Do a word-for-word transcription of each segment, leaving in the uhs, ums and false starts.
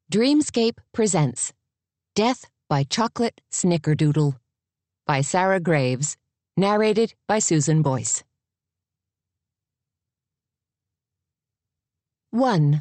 Dreamscape presents Death by Chocolate Snickerdoodle by Sarah Graves, narrated by Susan Boyce. one.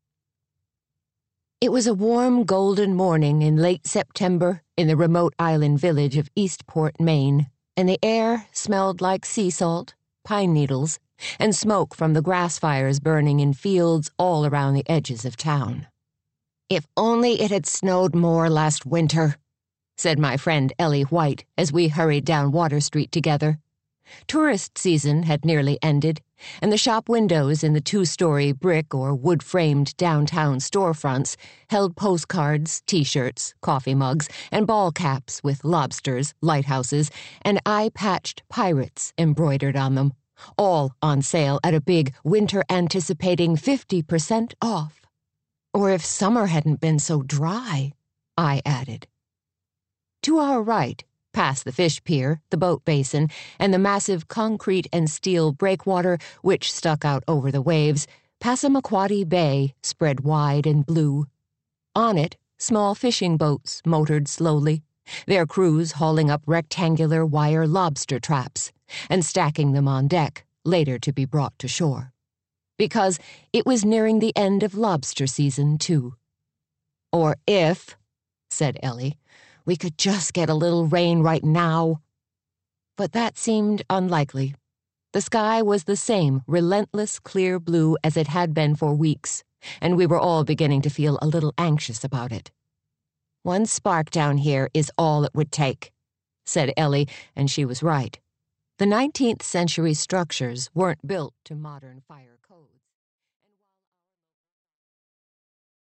It was a warm, golden morning in late September in the remote island village of Eastport, Maine, and the air smelled like sea salt, pine needles, and smoke from the grass fires burning in fields all around the edges of town. "If only it had snowed more last winter," said my friend Ellie White as we hurried down Water Street together. Tourist season had nearly ended, and the shop windows in the two-story brick or wood-framed downtown storefronts held postcards, T-shirts, coffee mugs, and ball caps with lobsters, lighthouses, and eye-patched pirates embroidered on them, all on sale at a big winter-anticipating fifty percent off. Or if summer hadn't been so dry, I added. To our right, past the fish pier, the boat basin, and the massive concrete and steel breakwater which stuck out over the waves, Passamaquoddy Bay spread wide and blue. On it, small fishing boats motored slowly, their crews hauling up rectangular wire lobster traps and stacking them on deck, later to be brought to shore. Because it was nearing the end of lobster season, too. "Or if," said Ellie, "we could just get a little rain right now." But that seemed unlikely. The sky was the same relentless clear blue as it had been for weeks, and we were all beginning to feel a little anxious about it. "One spark down here is all it would take," said Ellie, and she was right. The nineteenth century structures weren't built to modern fire codes.